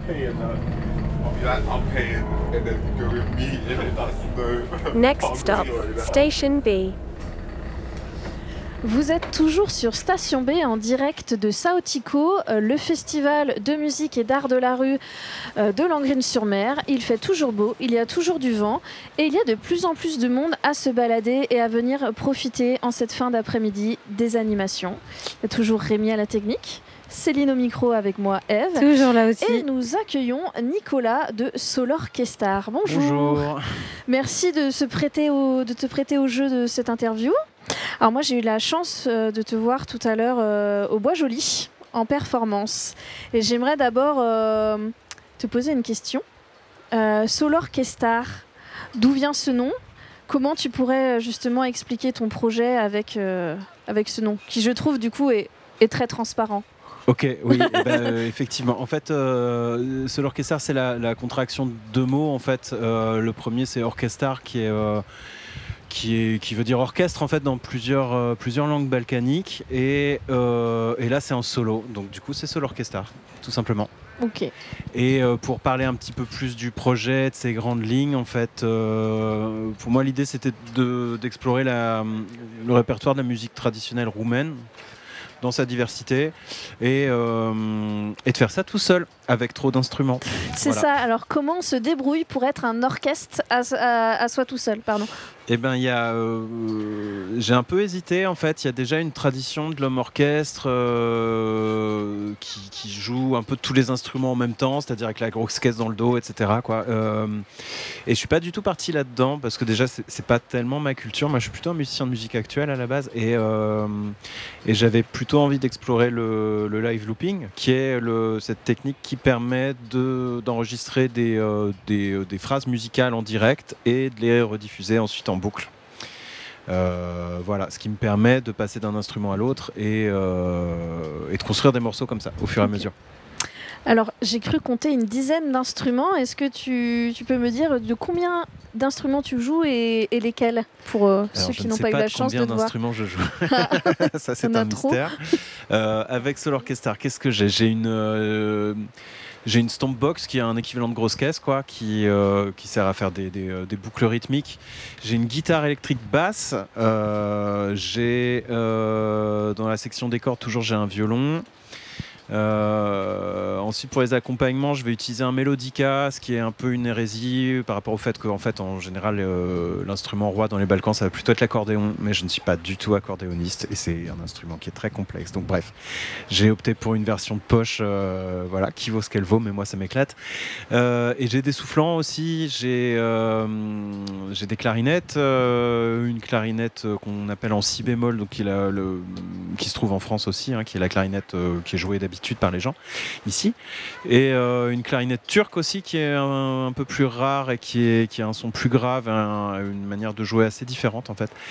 paying that. I'll be like, I'm paying, and then go with me, and then that's no. Next stop, Station B. Vous êtes toujours sur Station B en direct de Saotico, le festival de musique et d'art de la rue de Langrune-sur-Mer. Il fait toujours beau, il y a toujours du vent et il y a de plus en plus de monde à se balader et à venir profiter en cette fin d'après-midi des animations. Il y a toujours Rémi à la technique, Céline au micro avec moi, Eve. Toujours là aussi. Et nous accueillons Nicolas de Solorchestar. Bonjour. Bonjour. Merci de te prêter au jeu de cette interview. Alors moi j'ai eu la chance de te voir tout à l'heure au Bois Joli en performance et j'aimerais d'abord te poser une question. Solorchestar, d'où vient ce nom ? Comment tu pourrais justement expliquer ton projet avec ce nom qui je trouve du coup est très transparent ? Ok, oui, effectivement. En fait, Solorchestar, c'est la contraction de deux mots. En fait, le premier, c'est orchestar, qui veut dire orchestre en fait dans plusieurs langues balkaniques. Et là, c'est en solo. Donc, du coup, c'est Solorchestar, tout simplement. Ok. Et pour parler un petit peu plus du projet, de ses grandes lignes, en fait, pour moi, l'idée, c'était d'explorer le répertoire de la musique traditionnelle roumaine dans sa diversité et de faire ça tout seul avec trop d'instruments. C'est ça. Alors comment on se débrouille pour être un orchestre à soi tout seul, pardon ? Eh ben, j'ai un peu hésité en fait. Il y a déjà une tradition de l'homme orchestre qui joue un peu tous les instruments en même temps, c'est-à-dire avec la grosse caisse dans le dos, etc. Quoi. Et je suis pas du tout parti là-dedans parce que déjà c'est pas tellement ma culture. Moi, je suis plutôt un musicien de musique actuelle à la base et j'avais plutôt envie d'explorer le live looping, qui est cette technique qui permet d'enregistrer des phrases musicales en direct et de les rediffuser ensuite en boucle. Voilà, ce qui me permet de passer d'un instrument à l'autre et de construire des morceaux comme ça, au fur et à mesure. Alors, j'ai cru compter une dizaine d'instruments. Est-ce que tu peux me dire de combien d'instruments tu joues et lesquels pour ceux qui n'ont pas eu la chance de te voir ? Je ne sais pas combien d'instruments je joue. Ça, c'est un mystère. Avec Solorchestar, qu'est-ce que j'ai ? J'ai une Stompbox qui est un équivalent de grosse caisse, quoi, qui sert à faire des boucles rythmiques. J'ai une guitare électrique basse. J'ai dans la section des cordes, toujours j'ai un violon. Ensuite, pour les accompagnements, je vais utiliser un mélodica, ce qui est un peu une hérésie par rapport au fait qu'en fait, en général, l'instrument roi dans les Balkans, ça va plutôt être l'accordéon, mais je ne suis pas du tout accordéoniste et c'est un instrument qui est très complexe. Donc bref, j'ai opté pour une version de poche, voilà, qui vaut ce qu'elle vaut, mais moi ça m'éclate. Et j'ai des soufflants aussi, j'ai des clarinettes, une clarinette qu'on appelle en si bémol, donc qui se trouve en France aussi, hein, qui est la clarinette qui est jouée d'habitude par les gens ici, et une clarinette turque aussi qui est un peu plus rare et qui a un son plus grave, une manière de jouer assez différente en fait,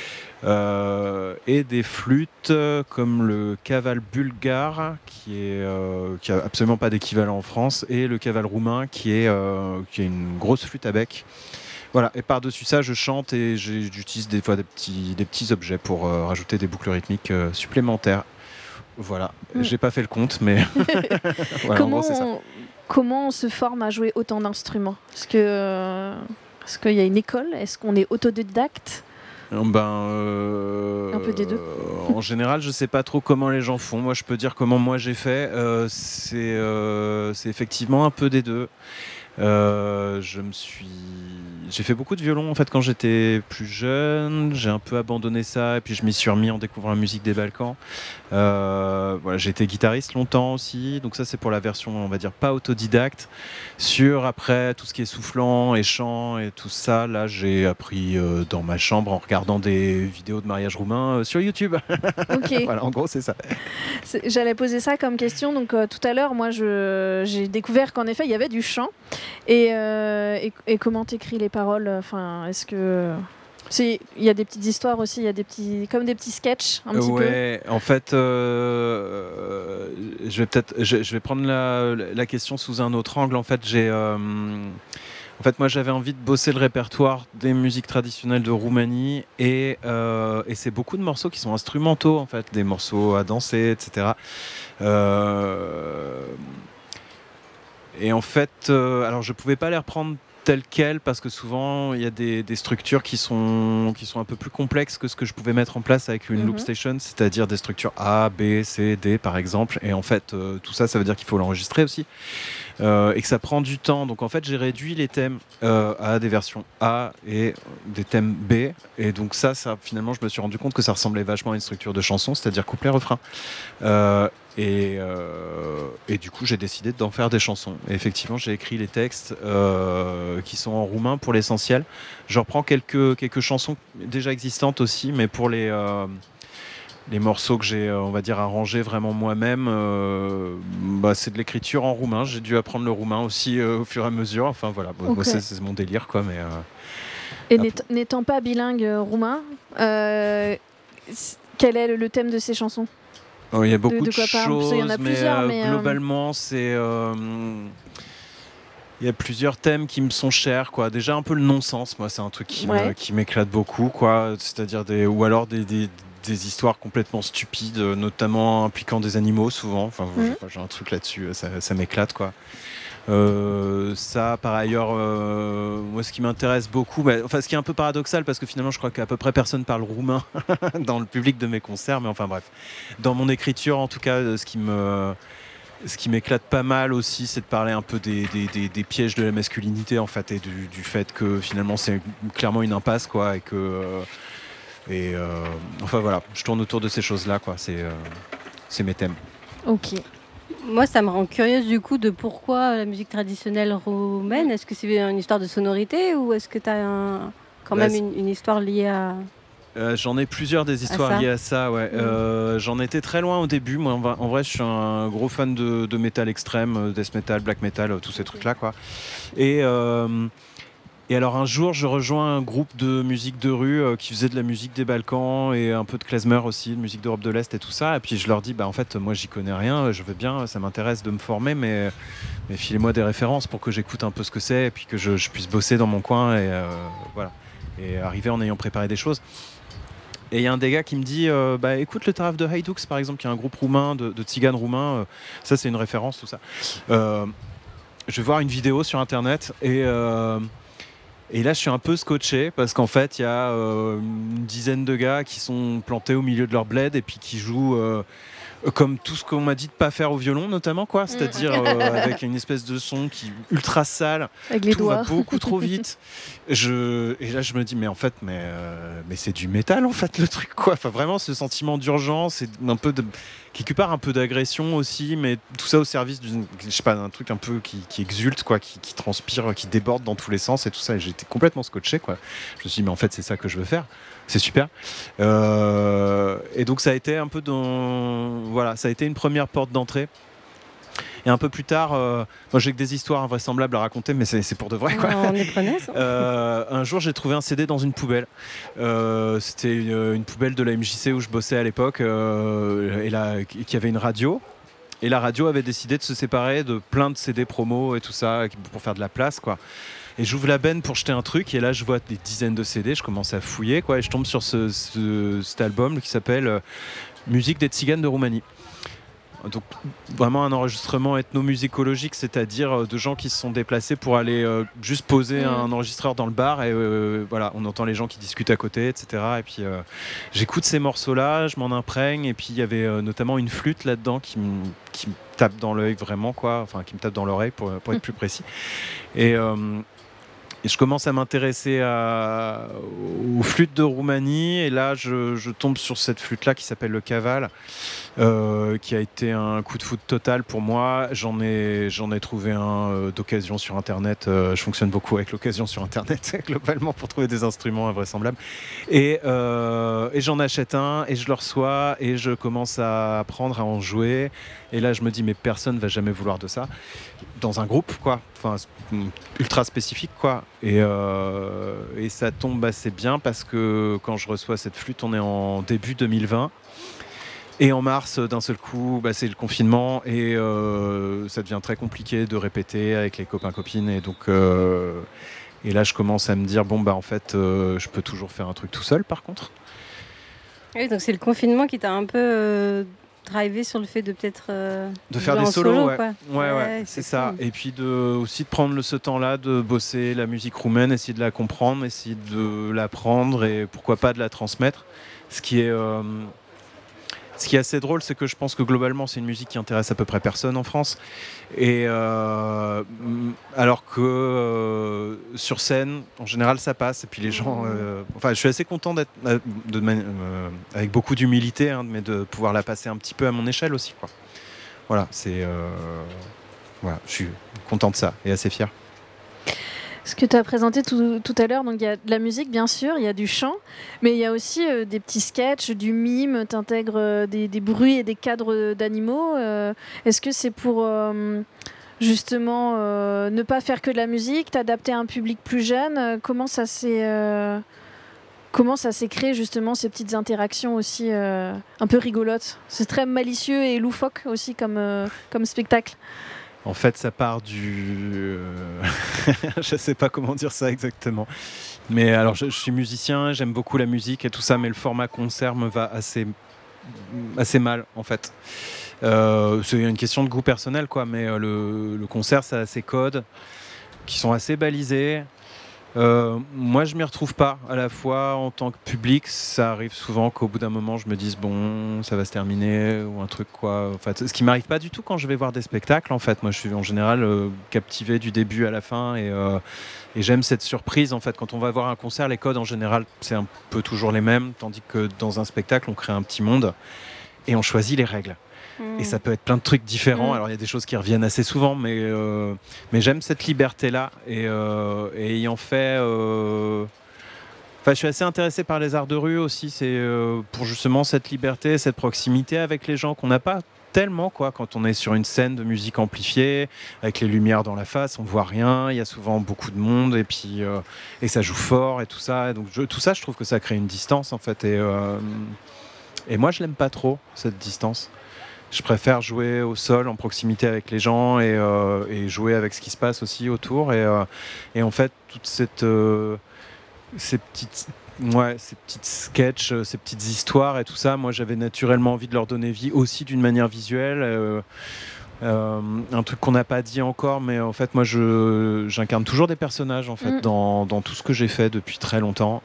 et des flûtes comme le kaval bulgare qui a absolument pas d'équivalent en France, et le kaval roumain qui est une grosse flûte à bec. Voilà, et par-dessus ça, je chante et j'utilise des fois des petits objets pour rajouter des boucles rythmiques supplémentaires. Voilà, j'ai pas fait le compte, mais voilà, en gros, c'est ça. Comment on se forme à jouer autant d'instruments ? Est-ce qu'il y a une école ? Est-ce qu'on est autodidacte ? Un peu des deux. En général, je sais pas trop comment les gens font. Moi, je peux dire comment moi j'ai fait. C'est effectivement un peu des deux. J'ai fait beaucoup de violon en fait quand j'étais plus jeune. J'ai un peu abandonné ça et puis je m'y suis remis en découvrant la musique des Balkans. Voilà, j'ai été guitariste longtemps aussi, donc ça c'est pour la version on va dire pas autodidacte. Sur après tout ce qui est soufflant et chant et tout ça, là j'ai appris dans ma chambre en regardant des vidéos de mariage roumain sur YouTube. Ok. Voilà, en gros c'est ça. J'allais poser ça comme question. Donc tout à l'heure, moi j'ai découvert qu'en effet il y avait du chant. Et comment t'écris les paroles ? Enfin, est-ce que il y a des petites histoires aussi, il y a des petits sketchs un petit peu. Ouais, en fait, je vais prendre la question sous un autre angle. En fait, moi, j'avais envie de bosser le répertoire des musiques traditionnelles de Roumanie et c'est beaucoup de morceaux qui sont instrumentaux, en fait, des morceaux à danser, etc. Et en fait, alors je pouvais pas les reprendre telles quelles parce que souvent il y a des structures qui sont un peu plus complexes que ce que je pouvais mettre en place avec une loop station, c'est-à-dire des structures A, B, C, D par exemple. Et en fait, tout ça, ça veut dire qu'il faut l'enregistrer aussi et que ça prend du temps. Donc en fait, j'ai réduit les thèmes à des versions A et des thèmes B. Et donc ça, finalement, je me suis rendu compte que ça ressemblait vachement à une structure de chanson, c'est-à-dire couplet-refrain. Et du coup, j'ai décidé d'en faire des chansons. Et effectivement, j'ai écrit les textes qui sont en roumain pour l'essentiel. Je reprends quelques chansons déjà existantes aussi, mais pour les morceaux que j'ai, on va dire, arrangés vraiment moi-même, c'est de l'écriture en roumain. J'ai dû apprendre le roumain aussi au fur et à mesure. Enfin voilà, moi, c'est mon délire, quoi. Mais, et n'étant pas bilingue roumain, quel est le thème de ces chansons ? Il y a beaucoup de quoi choses, il y en a plusieurs, mais globalement, il y a plusieurs thèmes qui me sont chers, quoi. Déjà un peu le non-sens, moi, c'est un truc qui m'éclate beaucoup, quoi. C'est-à-dire ou alors des histoires complètement stupides, notamment impliquant des animaux, souvent. Enfin, je sais pas, j'ai un truc là-dessus, ça m'éclate, quoi. Ça, par ailleurs, moi, ce qui m'intéresse beaucoup, ce qui est un peu paradoxal, parce que finalement, je crois qu'à peu près personne parle roumain dans le public de mes concerts, mais enfin bref, dans mon écriture, en tout cas, ce qui m'éclate pas mal aussi, c'est de parler un peu des pièges de la masculinité, en fait, et du fait que finalement, c'est clairement une impasse, quoi, et que enfin voilà, je tourne autour de ces choses-là, quoi. C'est mes thèmes. Ok. Moi, ça me rend curieuse du coup de pourquoi la musique traditionnelle roumaine. Est-ce que c'est une histoire de sonorité ou est-ce que tu as quand même une histoire liée à... J'en ai plusieurs des histoires liées à ça, ouais. J'en étais très loin au début. Moi, en vrai, je suis un gros fan de métal extrême, death metal, black metal, tous ces trucs-là, quoi. Et alors un jour, je rejoins un groupe de musique de rue qui faisait de la musique des Balkans et un peu de klezmer aussi, de musique d'Europe de l'Est et tout ça. Et puis je leur dis, en fait, moi j'y connais rien, je veux bien, ça m'intéresse de me former, mais filez-moi des références pour que j'écoute un peu ce que c'est et puis que je puisse bosser dans mon coin et voilà. Et arriver en ayant préparé des choses. Et il y a un des gars qui me dit, écoute le Taraf de Haydux par exemple, qui est un groupe roumain, de tziganes roumains, ça c'est une référence, tout ça. Je vais voir une vidéo sur internet et là, je suis un peu scotché parce qu'en fait, il y a une dizaine de gars qui sont plantés au milieu de leur bled et puis qui jouent comme tout ce qu'on m'a dit de pas faire au violon, notamment, quoi. C'est-à-dire avec une espèce de son qui est ultra sale, avec les tout doigts. va beaucoup trop vite. Et là, je me dis, mais en fait, mais c'est du métal, en fait, le truc, quoi. Enfin, vraiment, ce sentiment d'urgence et quelque part un peu d'agression aussi, mais tout ça au service d'un truc un peu qui exulte, quoi, qui transpire, qui déborde dans tous les sens et tout ça. Et j'étais complètement scotché, quoi. Je me suis dit, mais en fait, c'est ça que je veux faire. C'est super. Et donc, ça a été un peu ça a été une première porte d'entrée. Et un peu plus tard, moi j'ai que des histoires invraisemblables à raconter, mais c'est pour de vrai, quoi. On est preneuse. Un jour, j'ai trouvé un CD dans une poubelle. C'était une poubelle de la MJC où je bossais à l'époque, qui avait une radio. Et la radio avait décidé de se séparer de plein de CD promo et tout ça pour faire de la place, quoi. Et j'ouvre la benne pour jeter un truc et là je vois des dizaines de CD, je commence à fouiller, quoi, et je tombe sur cet album qui s'appelle Musique des Tziganes de Roumanie. Donc vraiment un enregistrement ethnomusicologique, c'est-à-dire de gens qui se sont déplacés pour aller juste poser un enregistreur dans le bar et voilà, on entend les gens qui discutent à côté, etc. Et puis j'écoute ces morceaux-là, je m'en imprègne et puis il y avait notamment une flûte là-dedans qui me tape dans l'œil vraiment, quoi, enfin qui me tape dans l'oreille pour être plus précis. Et je commence à m'intéresser aux flûtes de Roumanie et là je tombe sur cette flûte-là qui s'appelle le Caval, qui a été un coup de foudre total pour moi. J'en ai trouvé un d'occasion sur internet. Je fonctionne beaucoup avec l'occasion sur internet globalement pour trouver des instruments invraisemblables. Et j'en achète un et je le reçois et je commence à apprendre à en jouer. Et là je me dis mais personne va jamais vouloir de ça dans un groupe, quoi. Enfin ultra spécifique, quoi. Et ça tombe assez bien parce que quand je reçois cette flûte, on est en début 2020. Et en mars, d'un seul coup, c'est le confinement et ça devient très compliqué de répéter avec les copains-copines. Et donc, et là, je commence à me dire, en fait, je peux toujours faire un truc tout seul, par contre. Oui, donc c'est le confinement qui t'a un peu drivé sur le fait de peut-être de faire jouer des en solos, solo, ouais. quoi. Ouais, c'est ça. cool. Et puis aussi de prendre ce temps-là, de bosser la musique roumaine, essayer de la comprendre, essayer de l'apprendre et pourquoi pas de la transmettre. Ce qui est assez drôle, c'est que je pense que globalement, c'est une musique qui intéresse à peu près personne en France. Et alors que sur scène, en général, ça passe. Et puis les gens. Je suis assez content d'être avec beaucoup d'humilité, hein, mais de pouvoir la passer un petit peu à mon échelle aussi, quoi. Voilà, voilà, je suis content de ça et assez fier. Ce que tu as présenté tout à l'heure, donc il y a de la musique bien sûr, il y a du chant, mais il y a aussi des petits sketchs, du mime, tu intègres des bruits et des cadres d'animaux. Est-ce que c'est pour justement ne pas faire que de la musique, t'adapter à un public plus jeune? Comment ça s'est créé justement ces petites interactions aussi un peu rigolotes? C'est très malicieux et loufoque aussi comme spectacle. En fait, ça part du... je sais pas comment dire ça exactement. Mais alors, je suis musicien, j'aime beaucoup la musique et tout ça, mais le format concert me va assez mal, en fait. C'est une question de goût personnel, quoi, mais le concert, ça a ses codes qui sont assez balisés. Moi, je m'y retrouve pas. À la fois, en tant que public, ça arrive souvent qu'au bout d'un moment, je me dise bon, ça va se terminer ou un truc, quoi. En fait, ce qui m'arrive pas du tout quand je vais voir des spectacles. En fait, moi, je suis en général captivé du début à la fin et j'aime cette surprise. En fait, quand on va voir un concert, les codes en général, c'est un peu toujours les mêmes, tandis que dans un spectacle, on crée un petit monde et on choisit les règles. Et ça peut être plein de trucs différents. Alors il y a des choses qui reviennent assez souvent, mais j'aime cette liberté-là. Et ayant fait... je suis assez intéressé par les arts de rue aussi. C'est pour justement cette liberté, cette proximité avec les gens qu'on n'a pas tellement, quoi, quand on est sur une scène de musique amplifiée, avec les lumières dans la face, on ne voit rien, il y a souvent beaucoup de monde, et puis et ça joue fort et tout ça. Et donc tout ça, je trouve que ça crée une distance, en fait. Et moi, je l'aime pas trop, cette distance. Je préfère jouer au sol, en proximité avec les gens et jouer avec ce qui se passe aussi autour. Et en fait, toutes ces petites sketchs, ces petites histoires et tout ça, moi j'avais naturellement envie de leur donner vie aussi d'une manière visuelle. Un truc qu'on n'a pas dit encore, mais en fait moi j'incarne toujours des personnages en fait, dans tout ce que j'ai fait depuis très longtemps.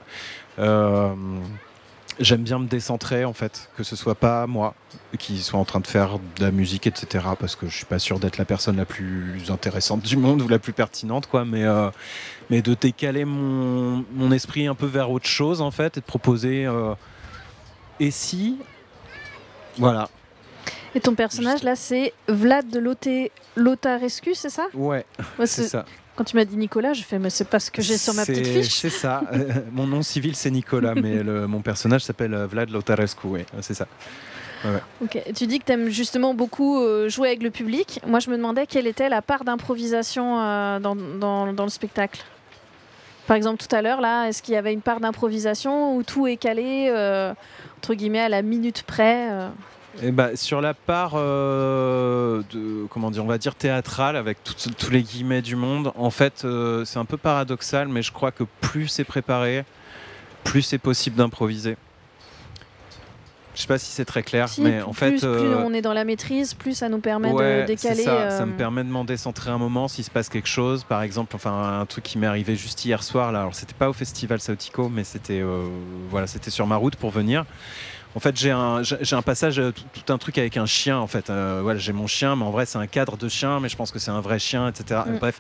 J'aime bien me décentrer en fait, que ce soit pas moi qui soit en train de faire de la musique, etc. Parce que je suis pas sûr d'être la personne la plus intéressante du monde ou la plus pertinente, quoi. Mais de décaler mon esprit un peu vers autre chose en fait, et de proposer. Et si, voilà. Et ton personnage là, c'est Vlad de Lotarescu, c'est ça? Ouais, c'est ça. Quand tu m'as dit Nicolas, je fais mais c'est pas ce que j'ai sur ma petite fiche. C'est ça. Mon nom civil c'est Nicolas, mais mon personnage s'appelle Vlad Lotarescu. Ouais, c'est ça. Ouais. Ok. Tu dis que tu aimes justement beaucoup jouer avec le public. Moi, je me demandais quelle était la part d'improvisation dans le spectacle. Par exemple, tout à l'heure, là, est-ce qu'il y avait une part d'improvisation où tout est calé entre guillemets à la minute près Et sur la part on va dire théâtrale, avec tous les guillemets du monde, en fait, c'est un peu paradoxal, mais je crois que plus c'est préparé, plus c'est possible d'improviser. Je sais pas si c'est très clair, mais en fait... Plus on est dans la maîtrise, plus ça nous permet de décaler... Ça me permet de m'en décentrer un moment s'il se passe quelque chose. Par exemple, un truc qui m'est arrivé juste hier soir, là, alors c'était pas au Festival Sautico, mais c'était sur ma route pour venir. En fait, j'ai un passage, tout un truc avec un chien, en fait. J'ai mon chien, mais en vrai, c'est un cadre de chien, mais je pense que c'est un vrai chien, etc. Bref.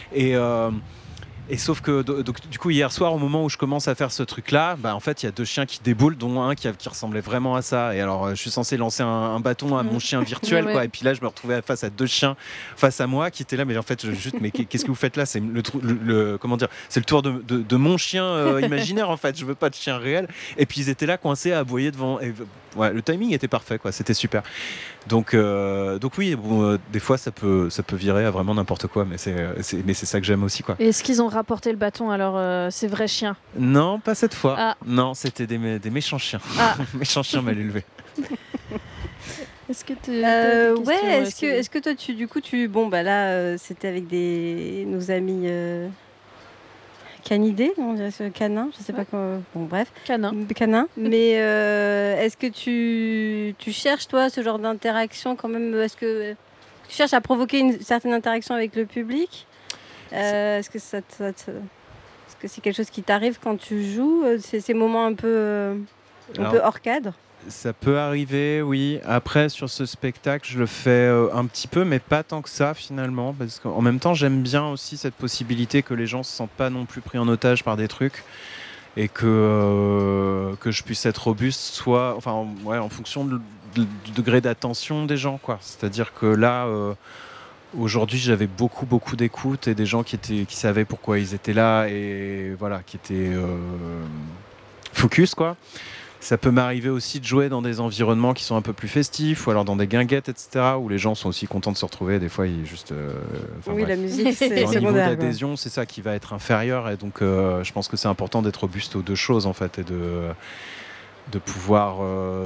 Et sauf que donc, du coup hier soir, au moment où je commence à faire ce truc-là, en fait il y a deux chiens qui déboulent, dont un qui ressemblait vraiment à ça. Et alors je suis censé lancer un bâton à mon chien virtuel, quoi. Et puis là je me retrouvais face à deux chiens face à moi qui étaient là, mais en fait mais qu'est-ce que vous faites là? C'est c'est le tour de mon chien imaginaire, en fait. Je veux pas de chien réel. Et puis ils étaient là coincés à aboyer devant. Et, le timing était parfait, quoi. C'était super. Donc oui, des fois ça peut virer à vraiment n'importe quoi, mais c'est ça que j'aime aussi, quoi. Et est-ce qu'ils ont rapporté le bâton, alors ces vrais chiens? Non, pas cette fois. Ah. Non, c'était des méchants chiens. Méchants chiens mal élevés. Est-ce que tu est-ce que toi tu là c'était avec nos amis canidés, on dirait ce canin, je sais pas comment. Bon, bref. Canin. Canin. Mais est-ce que tu cherches, toi, ce genre d'interaction quand même? Est-ce que tu cherches à provoquer une certaine interaction avec le public? Est-ce que est-ce que c'est quelque chose qui t'arrive quand tu joues? Ces moments un peu hors cadre? Ça peut arriver, oui. Après, sur ce spectacle, je le fais un petit peu, mais pas tant que ça, finalement. Parce qu'en même temps, j'aime bien aussi cette possibilité que les gens ne se sentent pas non plus pris en otage par des trucs et que je puisse être robuste, en fonction du degré d'attention des gens, quoi. C'est-à-dire que là, aujourd'hui, j'avais beaucoup d'écoute et des gens qui savaient pourquoi ils étaient là et voilà, qui étaient focus, quoi. Ça peut m'arriver aussi de jouer dans des environnements qui sont un peu plus festifs ou alors dans des guinguettes, etc., où les gens sont aussi contents de se retrouver. Des fois, la musique, c'est le niveau secondaire. d'adhésion, c'est ça qui va être inférieur. Et donc, je pense que c'est important d'être robuste aux deux choses, en fait, et de pouvoir...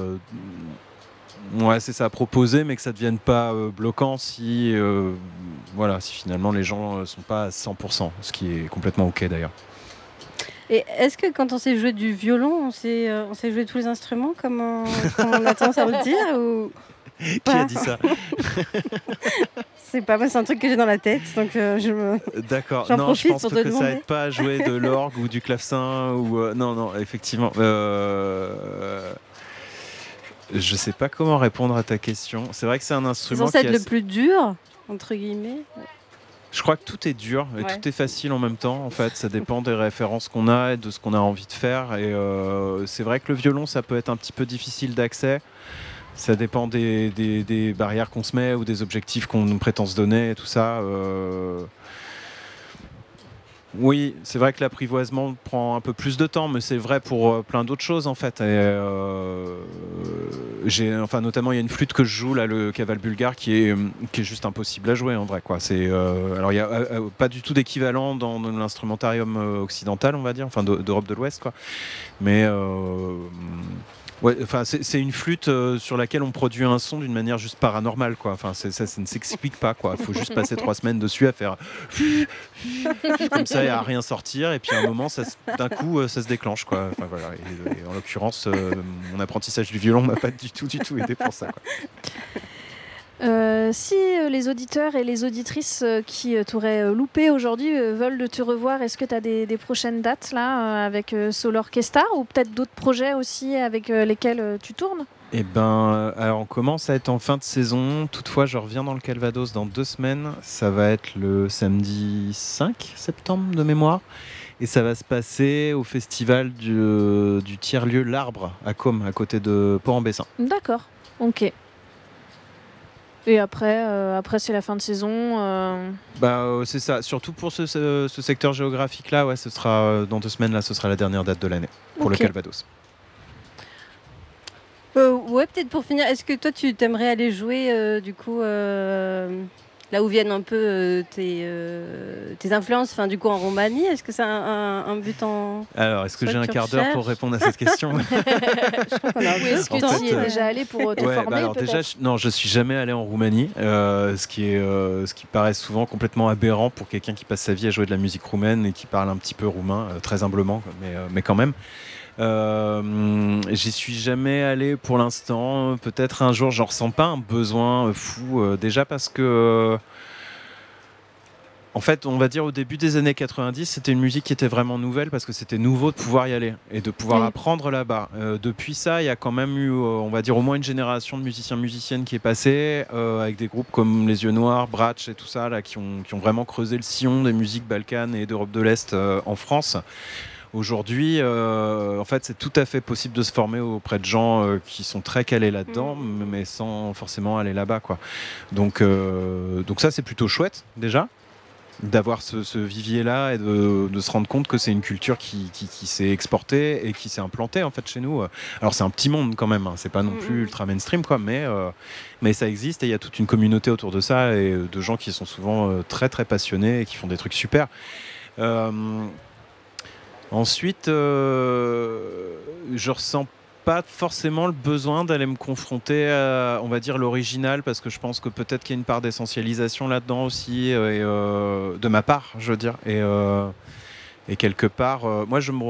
c'est ça, proposer, mais que ça ne devienne pas bloquant si finalement les gens ne sont pas à 100%, ce qui est complètement OK, d'ailleurs. Et est-ce que quand on sait jouer du violon, on sait jouer tous les instruments comme on a tendance à le dire ou Qui pas? a dit ça? C'est pas moi, c'est un truc que j'ai dans la tête, donc D'accord. j'en Non, je profite pense pour te que ça demander. aide pas à jouer de l'orgue ou du clavecin ou non, effectivement. Je sais pas comment répondre à ta question. C'est vrai que c'est un C'est instrument censé qui être est le plus dur, entre guillemets. Je crois que tout est dur et Ouais. tout est facile en même temps. En fait, ça dépend des références qu'on a et de ce qu'on a envie de faire. Et c'est vrai que le violon, ça peut être un petit peu difficile d'accès. Ça dépend des barrières qu'on se met ou des objectifs qu'on prétend se donner et tout ça. Oui, c'est vrai que l'apprivoisement prend un peu plus de temps, mais c'est vrai pour plein d'autres choses en fait. Et, notamment il y a une flûte que je joue là, le cavale bulgare, qui est juste impossible à jouer en vrai, quoi. Alors il y a pas du tout d'équivalent dans l'instrumentarium occidental, on va dire, enfin d'Europe de l'Ouest, quoi. Mais c'est une flûte sur laquelle on produit un son d'une manière juste paranormale, quoi. Enfin, ça ne s'explique pas, quoi. Il faut juste passer 3 semaines dessus à faire comme ça et à rien sortir. Et puis à un moment, d'un coup, ça se déclenche, quoi. Enfin, voilà. Et en l'occurrence, mon apprentissage du violon m'a pas du tout aidé pour ça, quoi. Si les auditeurs et les auditrices qui t'auraient loupé aujourd'hui veulent te revoir, est-ce que tu as des prochaines dates là avec Soul Orchestra ou peut-être d'autres projets aussi avec lesquels tu tournes? Eh ben, alors on commence à être en fin de saison. Toutefois, je reviens dans le Calvados dans 2 semaines. Ça va être le samedi 5 septembre de mémoire. Et ça va se passer au festival du tiers-lieu L'Arbre à Côme, à côté de Port-en-Bessin. D'accord, ok. Et après c'est la fin de saison. C'est ça. Surtout pour ce secteur géographique-là, ouais, ce sera dans 2 semaines. Là, ce sera la dernière date de l'année pour le Ok. Calvados. Ouais, peut-être pour finir, est-ce que toi tu t'aimerais aller jouer du coup là où viennent un peu tes influences, enfin du coup en Roumanie, est-ce que c'est un but en... Alors, est-ce que Soit j'ai un tu quart d'heure pour recherches. répondre à cette question? Je crois qu'on a Ou est-ce que En tu y fait, es déjà allé pour te Ouais, former alors peut-être? déjà, je suis jamais allé en Roumanie, ce qui paraît souvent complètement aberrant pour quelqu'un qui passe sa vie à jouer de la musique roumaine et qui parle un petit peu roumain, très humblement, mais quand même. J'y suis jamais allé pour l'instant. Peut-être un jour, j'en ressens pas un besoin fou. Déjà parce que, en fait, on va dire au début des années 90, c'était une musique qui était vraiment nouvelle parce que c'était nouveau de pouvoir y aller et de pouvoir Oui. apprendre là-bas. Depuis ça, il y a quand même eu, on va dire, au moins une génération de musiciens-musiciennes qui est passée avec des groupes comme Les Yeux Noirs, Bratch et tout ça, là, qui ont vraiment creusé le sillon des musiques balkanes et d'Europe de l'Est en France. Aujourd'hui, en fait, c'est tout à fait possible de se former auprès de gens qui sont très calés là-dedans, mais sans forcément aller là-bas, quoi. Donc ça, c'est plutôt chouette, déjà, d'avoir ce vivier-là et de se rendre compte que c'est une culture qui s'est exportée et qui s'est implantée, en fait, chez nous. Alors, c'est un petit monde, quand même, hein. C'est pas non plus ultra mainstream, quoi, mais ça existe et il y a toute une communauté autour de ça et de gens qui sont souvent très, très passionnés et qui font des trucs super. Ensuite, je ressens pas forcément le besoin d'aller me confronter à, on va dire, l'original, parce que je pense que peut-être qu'il y a une part d'essentialisation là-dedans aussi, de ma part, je veux dire. Et quelque part, moi, je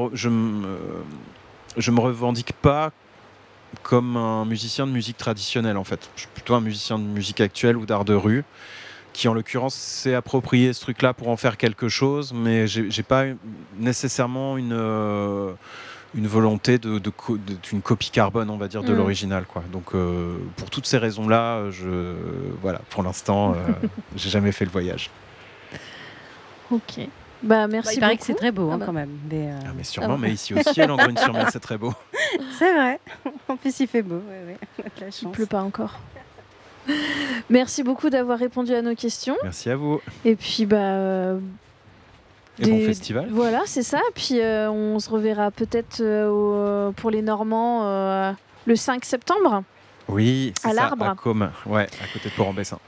me revendique pas comme un musicien de musique traditionnelle, en fait. Je suis plutôt un musicien de musique actuelle ou d'art de rue, qui, en l'occurrence, s'est approprié ce truc-là pour en faire quelque chose, mais j'ai pas nécessairement une volonté d'une copie carbone, on va dire, de l'original, quoi. Donc, pour toutes ces raisons-là, voilà, pour l'instant, j'ai jamais fait le voyage. Ok. Bah, merci il paraît beaucoup. que c'est très beau bah. quand même. Mais sûrement, mais ici aussi, à Langrune-sur-Mer, c'est très beau. C'est vrai. En plus, il fait beau. Ouais. La Il chance. pleut pas encore. Merci beaucoup d'avoir répondu à nos questions. Merci à vous. Et puis, Et bon festival. Voilà, c'est ça. Puis, on se reverra peut-être pour les Normands le 5 septembre. Oui, c'est À ça, l'Arbre. à Côme, ouais, à côté de Port-en-Bessin.